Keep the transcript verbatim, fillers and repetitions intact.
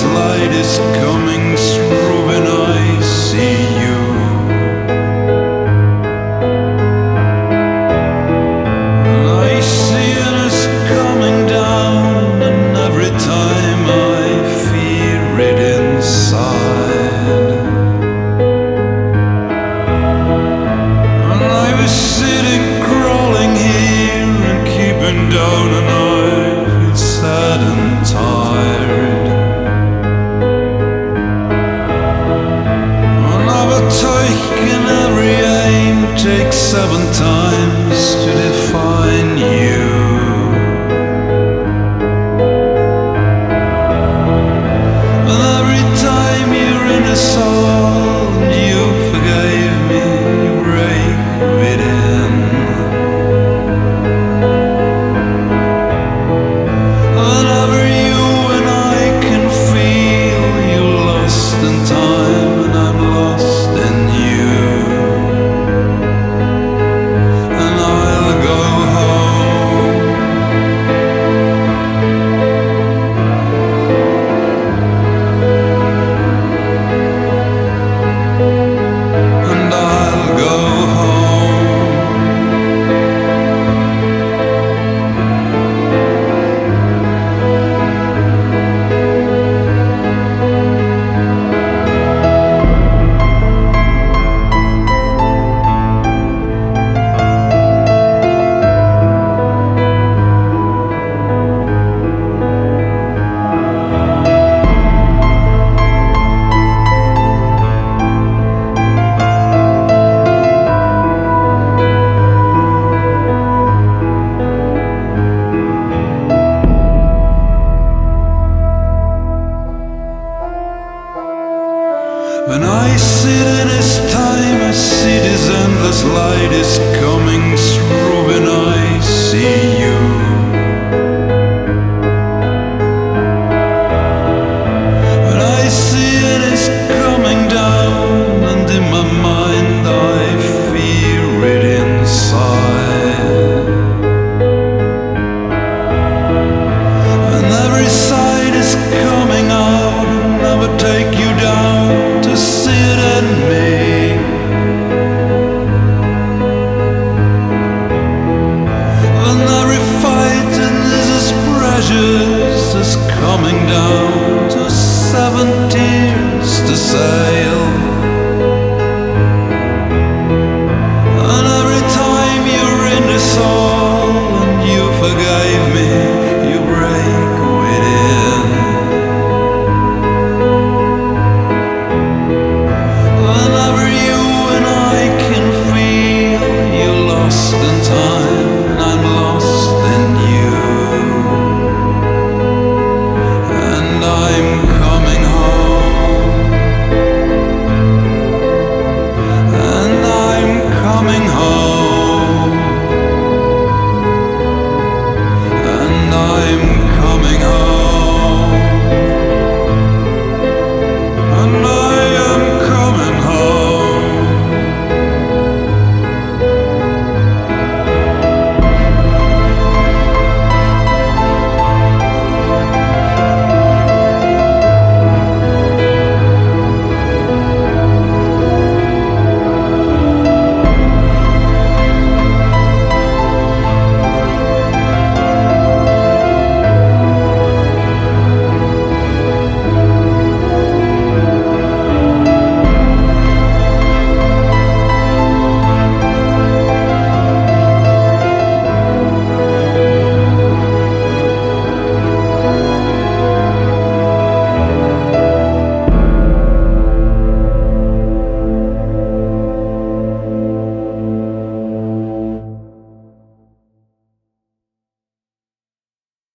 light is coming through when I see you. And I see it is coming down, and every time I fear it inside. And I was sitting crawling here and keeping down, and I feel sad and tired. Taken every aim takes seven times to define you. And every time you're in a soul and you forgave me, you break within. Whenever you and I can feel you lost in time and I'm lost in you. And I'll go home. And I'll go home. When I sit in this time, I see this endless light is coming through when I